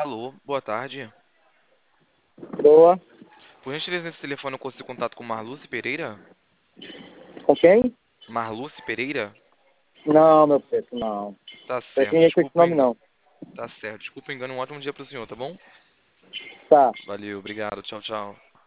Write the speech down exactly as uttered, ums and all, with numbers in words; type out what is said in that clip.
Alô, boa tarde. Boa. Por gentileza, nesse telefone eu consigo contato com Marluce Pereira? Com quem? Marluce Pereira? Não, meu preto, não. Tá Não certo, tem ninguém com esse desculpa o nome, engano. não. Tá certo, desculpa o engano. Um ótimo dia pro senhor, tá bom? Tá. Valeu, obrigado. Tchau, tchau.